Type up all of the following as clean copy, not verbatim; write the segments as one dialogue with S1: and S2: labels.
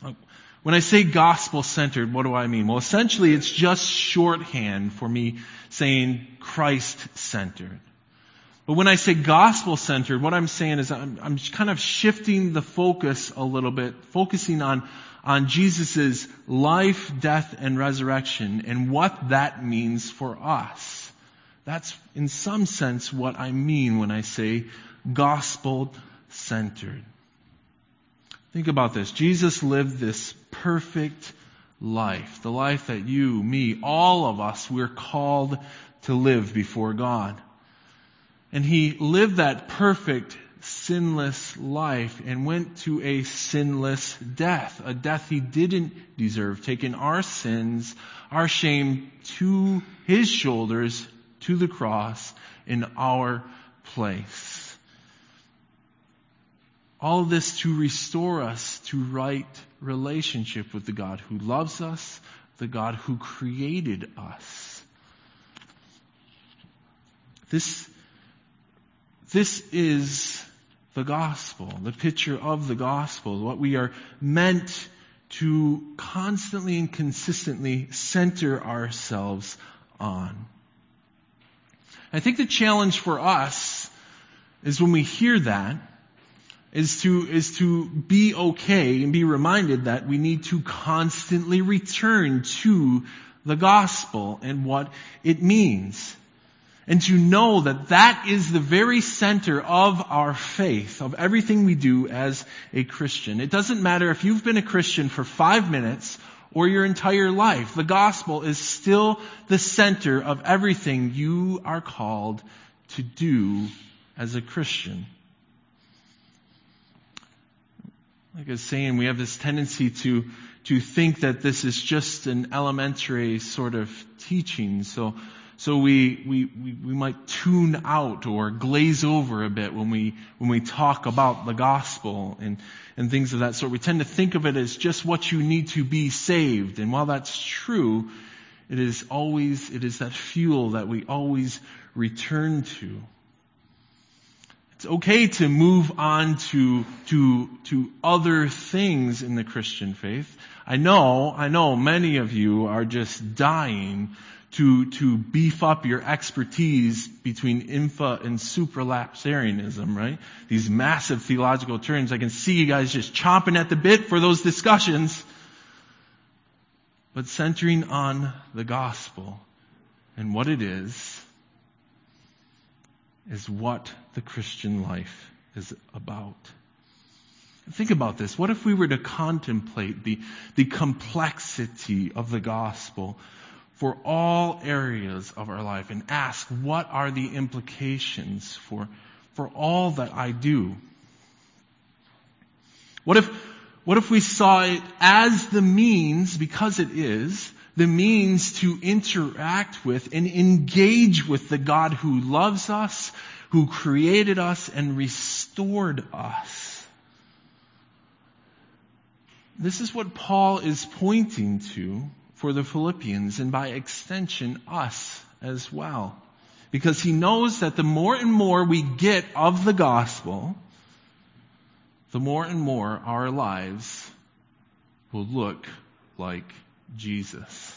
S1: When I say gospel-centered, what do I mean? Well, essentially, it's just shorthand for me saying Christ-centered. But when I say gospel-centered, what I'm saying is I'm kind of shifting the focus a little bit, focusing on Jesus' life, death, and resurrection, and what that means for us. That's, in some sense, what I mean when I say gospel-centered. Think about this. Jesus lived this perfect life, the life that you, me, all of us, we're called to live before God. And He lived that perfect, sinless life and went to a sinless death, a death He didn't deserve, taking our sins, our shame to His shoulders, to the cross, in our place. All this to restore us to right relationship with the God who loves us, the God who created us. This is the gospel, the picture of the gospel, what we are meant to constantly and consistently center ourselves on. I think the challenge for us is when we hear that, is to be okay and be reminded that we need to constantly return to the gospel and what it means. And to know that that is the very center of our faith, of everything we do as a Christian. It doesn't matter if you've been a Christian for 5 minutes or your entire life. The gospel is still the center of everything you are called to do as a Christian. Like I was saying, we have this tendency to think that this is just an elementary sort of teaching. So we might tune out or glaze over a bit when we talk about the gospel and things of that sort. We tend to think of it as just what you need to be saved. And while that's true, it is that fuel that we always return to. It's okay to move on to other things in the Christian faith. I know many of you are just dying to beef up your expertise between infra and supralapsarianism, right? These massive theological terms. I can see you guys just chomping at the bit for those discussions. But centering on the gospel and what it is what the Christian life is about. Think about this. What if we were to contemplate the complexity of the gospel for all areas of our life and ask, what are the implications for all that I do? What if we saw it as the means, because it is, the means to interact with and engage with the God who loves us, who created us and restored us. This is what Paul is pointing to for the Philippians, and by extension us as well. Because he knows that the more and more we get of the gospel, the more and more our lives will look like Jesus.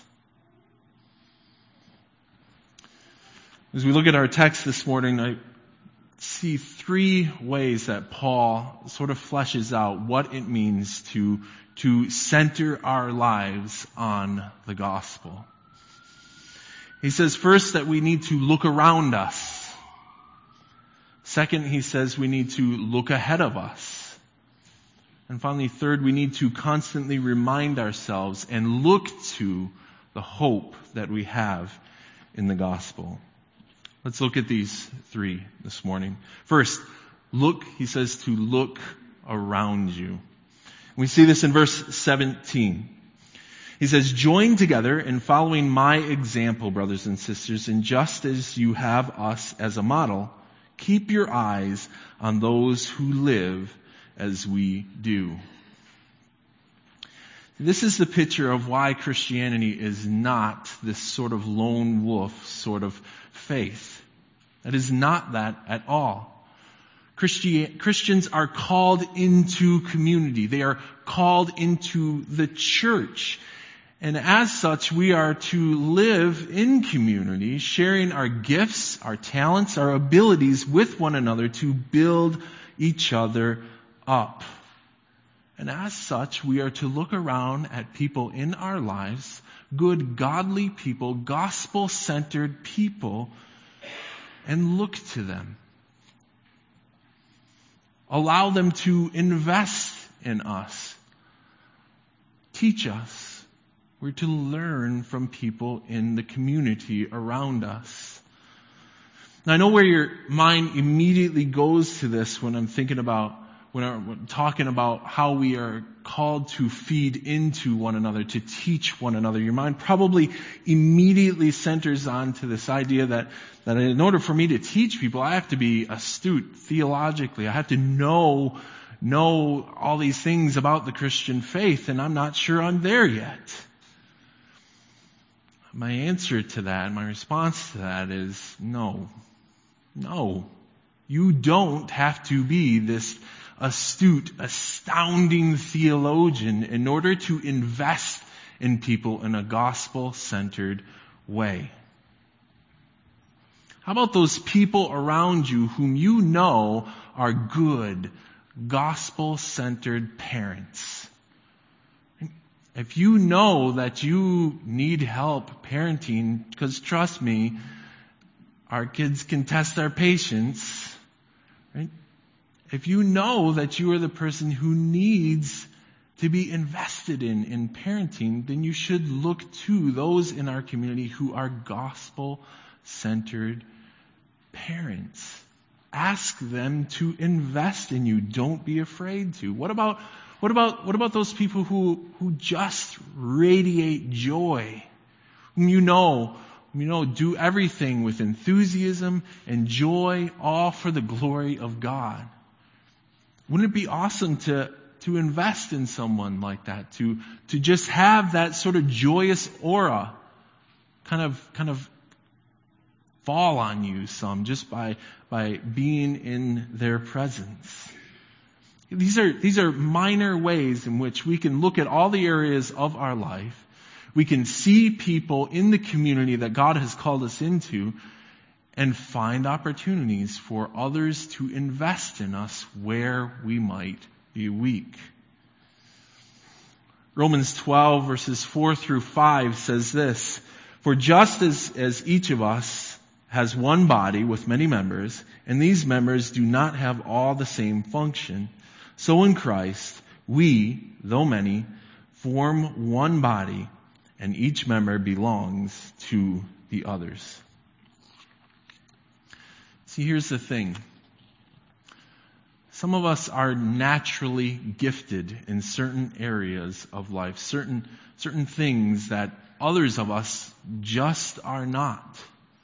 S1: As we look at our text this morning, I see 3 ways that Paul sort of fleshes out what it means to center our lives on the gospel. He says first that we need to look around us. Second, he says we need to look ahead of us. And finally, third, we need to constantly remind ourselves and look to the hope that we have in the gospel. Let's look at these 3 this morning. First, look, he says, to look around you. We see this in verse 17. He says, join together in following my example, brothers and sisters, and just as you have us as a model, keep your eyes on those who live as we do. This is the picture of why Christianity is not this sort of lone wolf sort of faith. It is not that at all. Christians are called into community. They are called into the church. And as such, we are to live in community, sharing our gifts, our talents, our abilities with one another to build each other up. And as such, we are to look around at people in our lives, good, godly people, gospel-centered people, and look to them. Allow them to invest in us. Teach us. We're to learn from people in the community around us. Now, I know where your mind immediately goes to this when I'm talking about how we are called to feed into one another, to teach one another. Your mind probably immediately centers on to this idea that in order for me to teach people, I have to be astute theologically. I have to know all these things about the Christian faith, and I'm not sure I'm there yet. My answer to that, my response to that is no. No. You don't have to be this astute, astounding theologian in order to invest in people in a gospel-centered way. How about those people around you whom you know are good, gospel-centered parents? If you know that you need help parenting, because trust me, our kids can test our patience, right? If you know that you are the person who needs to be invested in parenting, then you should look to those in our community who are gospel-centered parents. Ask them to invest in you. Don't be afraid to. What about those people who just radiate joy, whom you know do everything with enthusiasm and joy, all for the glory of God? Wouldn't it be awesome to invest in someone like that, to just have that sort of joyous aura kind of fall on you some just by being in their presence? These are minor ways in which we can look at all the areas of our life. We can see people in the community that God has called us into and find opportunities for others to invest in us where we might be weak. Romans 12 verses 4 through 5 says this: "For just as each of us has one body with many members, and these members do not have all the same function, so in Christ we, though many, form one body, and each member belongs to the others." See, here's the thing. Some of us are naturally gifted in certain areas of life, certain things that others of us just are not.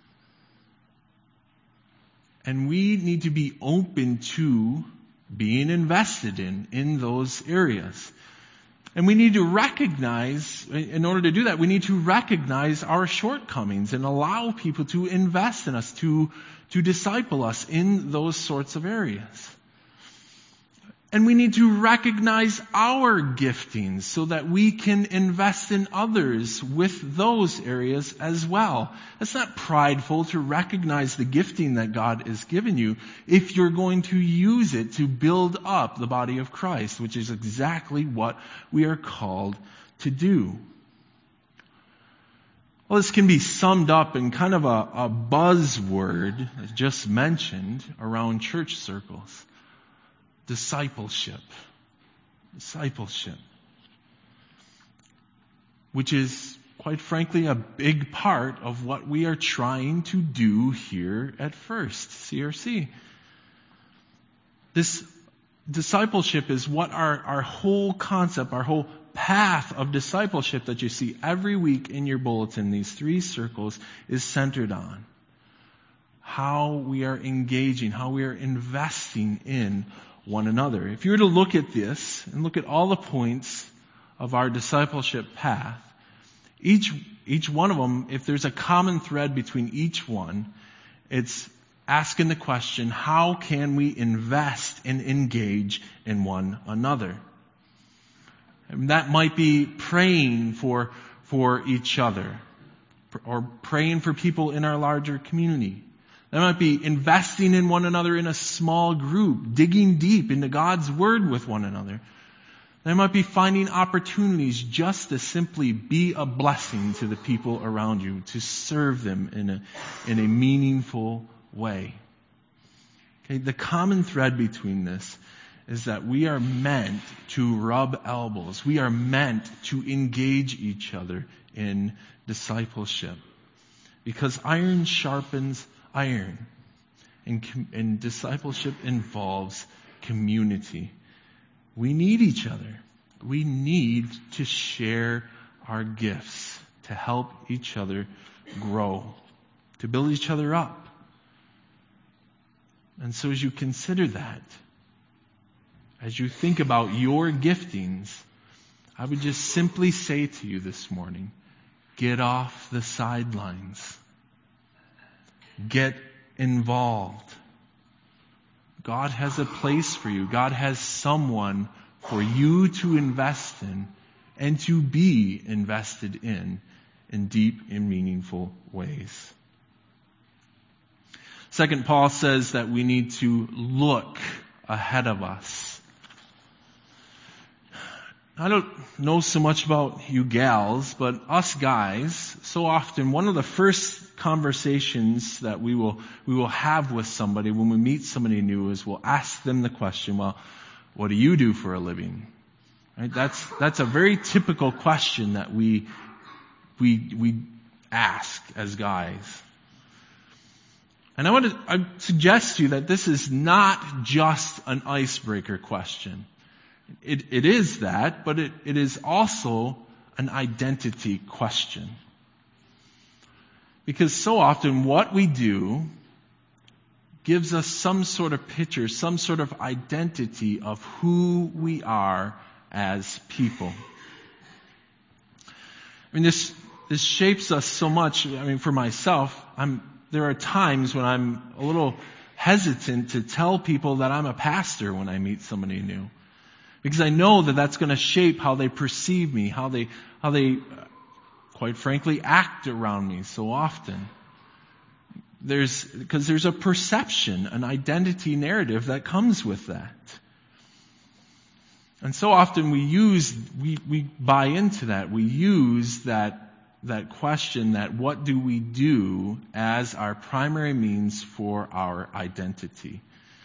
S1: And we need to be open to being invested in those areas. And we need to recognize, in order to do that, we need to recognize our shortcomings and allow people to invest in us, to disciple us in those sorts of areas. And we need to recognize our giftings so that we can invest in others with those areas as well. It's not prideful to recognize the gifting that God has given you if you're going to use it to build up the body of Christ, which is exactly what we are called to do. Well, this can be summed up in kind of a buzzword, as just mentioned, around church circles. Discipleship. Discipleship. Which is, quite frankly, a big part of what we are trying to do here at First CRC. This discipleship is what our whole concept, our whole path of discipleship that you see every week in your bulletin, these 3 circles, is centered on. How we are engaging, how we are investing in one another. If you were to look at this and look at all the points of our discipleship path, each one of them, if there's a common thread between each one, it's asking the question, how can we invest and engage in one another? And that might be praying for each other, or praying for people in our larger community. That might be investing in one another in a small group, digging deep into God's Word with one another. That might be finding opportunities just to simply be a blessing to the people around you, to serve them in a meaningful way. Okay, the common thread between this is that we are meant to rub elbows. We are meant to engage each other in discipleship. Because iron sharpens iron. And discipleship involves community. We need each other. We need to share our gifts to help each other grow, to build each other up. And so as you consider that, as you think about your giftings, I would just simply say to you this morning, get off the sidelines. Get involved. God has a place for you. God has someone for you to invest in and to be invested in deep and meaningful ways. Second, Paul says that we need to look ahead of us. I don't know so much about you gals, but us guys, so often one of the first conversations that we will have with somebody when we meet somebody new is we'll ask them the question, well, what do you do for a living? Right? That's a very typical question that we ask as guys. And I suggest to you that this is not just an icebreaker question. It is that, but it is also an identity question. Because so often what we do gives us some sort of picture, some sort of identity of who we are as people. I mean, this shapes us so much. I mean, for myself, there are times when I'm a little hesitant to tell people that I'm a pastor when I meet somebody new. Because I know that that's going to shape how they perceive me, how they, quite frankly, act around me so often. Because there's a perception, an identity narrative that comes with that. And so often we buy into that. We use that question, that what do we do, as our primary means for our identity.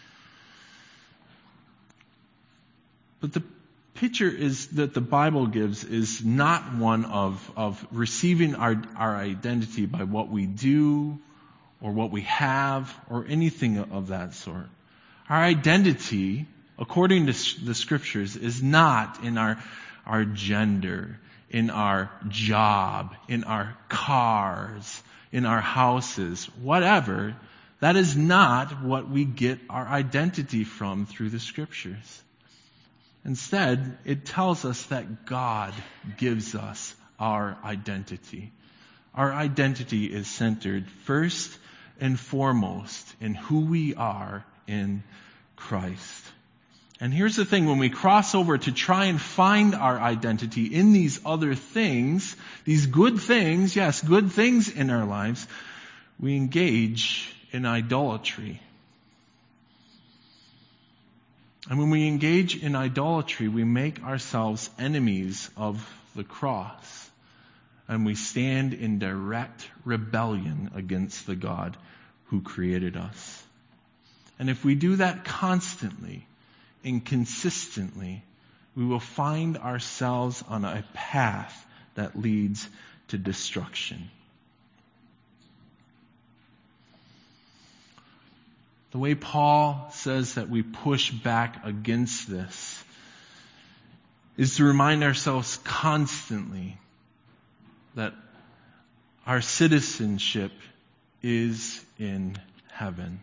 S1: But the picture is that the Bible gives is not one of receiving our identity by what we do or what we have or anything of that sort. Our identity, according to the Scriptures, is not in our gender, in our job, in our cars, in our houses, whatever. That is not what we get our identity from through the Scriptures. Instead, it tells us that God gives us our identity. Our identity is centered first and foremost in who we are in Christ. And here's the thing, when we cross over to try and find our identity in these other things, these good things, yes, good things in our lives, we engage in idolatry. And when we engage in idolatry, we make ourselves enemies of the cross. And we stand in direct rebellion against the God who created us. And if we do that constantly and consistently, we will find ourselves on a path that leads to destruction. The way Paul says that we push back against this is to remind ourselves constantly that our citizenship is in heaven.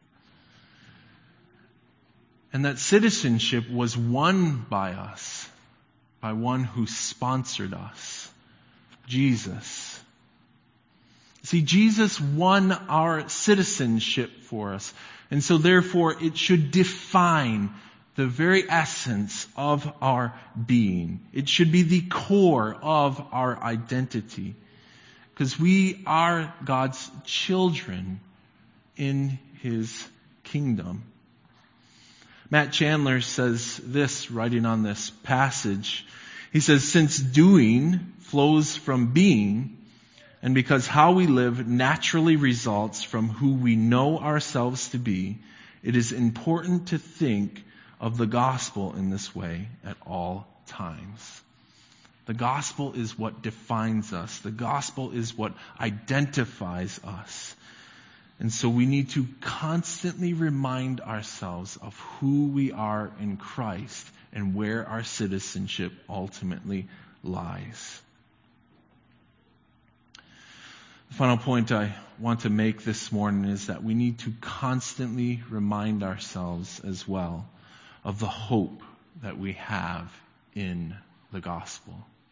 S1: And that citizenship was won by us, by one who sponsored us, Jesus. See, Jesus won our citizenship for us. And so therefore it should define the very essence of our being. It should be the core of our identity. Because we are God's children in His kingdom. Matt Chandler says this, writing on this passage. He says, since doing flows from being, and because how we live naturally results from who we know ourselves to be, it is important to think of the gospel in this way at all times. The gospel is what defines us. The gospel is what identifies us. And so we need to constantly remind ourselves of who we are in Christ and where our citizenship ultimately lies. The final point I want to make this morning is that we need to constantly remind ourselves as well of the hope that we have in the gospel.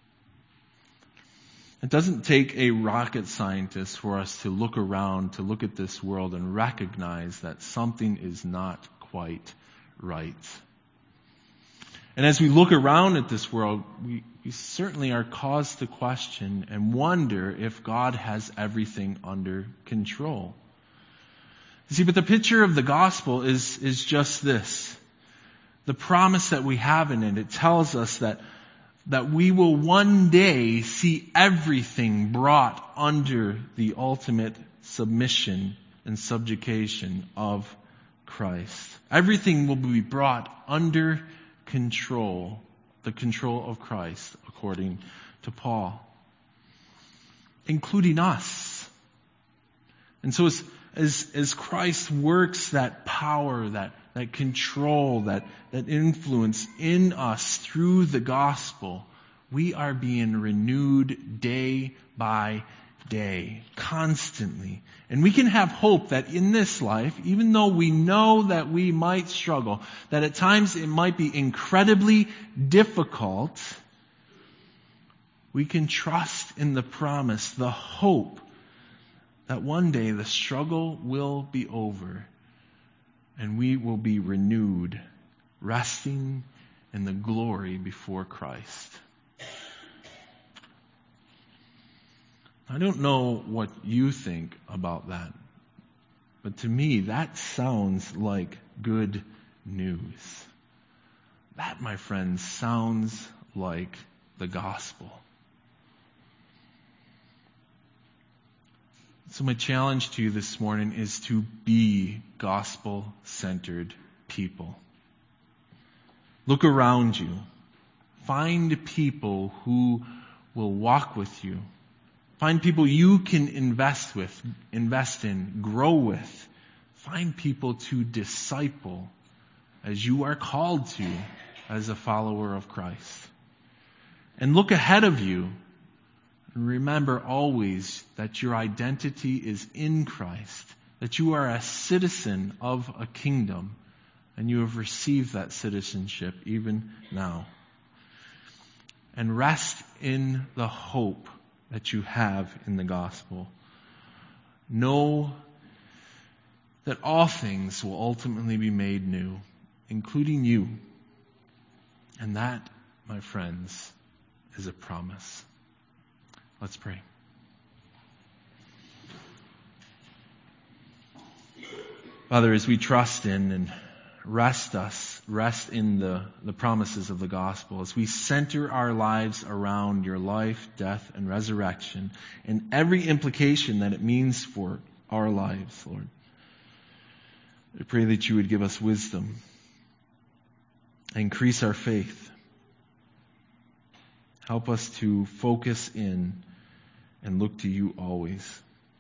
S1: It doesn't take a rocket scientist for us to look around, to look at this world and recognize that something is not quite right. And as we look around at this world, we certainly are caused to question and wonder if God has everything under control. You see, but the picture of the gospel is just this. The promise that we have in it, it tells us that we will one day see everything brought under the ultimate submission and subjugation of Christ. Everything will be brought under control, the control of Christ, according to Paul, including us. And so as Christ works that power, that control, that influence in us through the gospel, we are being renewed day by day, constantly. And we can have hope that in this life, even though we know that we might struggle, that at times it might be incredibly difficult, we can trust in the promise, the hope, that one day the struggle will be over and we will be renewed, resting in the glory before Christ. I don't know what you think about that, but to me that sounds like good news. That, my friends, sounds like the gospel. So my challenge to you this morning is to be gospel-centered people. Look around you. Find people who will walk with you. Find people you can invest in, grow with. Find people to disciple as you are called to as a follower of Christ. And look ahead of you. And remember always that your identity is in Christ, that you are a citizen of a kingdom, and you have received that citizenship even now. And rest in the hope that you have in the gospel. Know that all things will ultimately be made new, including you. And that, my friends, is a promise. Let's pray. Father, as we trust in and rest in the promises of the gospel, as we center our lives around your life, death, and resurrection, and every implication that it means for our lives, Lord, I pray that you would give us wisdom, increase our faith, help us to focus in and look to you always.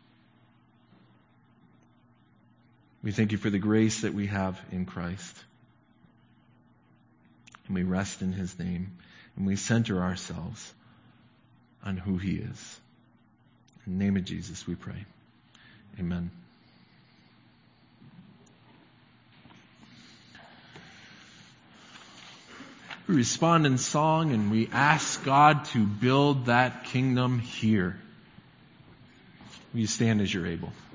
S1: We thank you for the grace that we have in Christ. And we rest in his name. And we center ourselves on who he is. In the name of Jesus we pray. Amen. We respond in song and we ask God to build that kingdom here. Will you stand as you're able?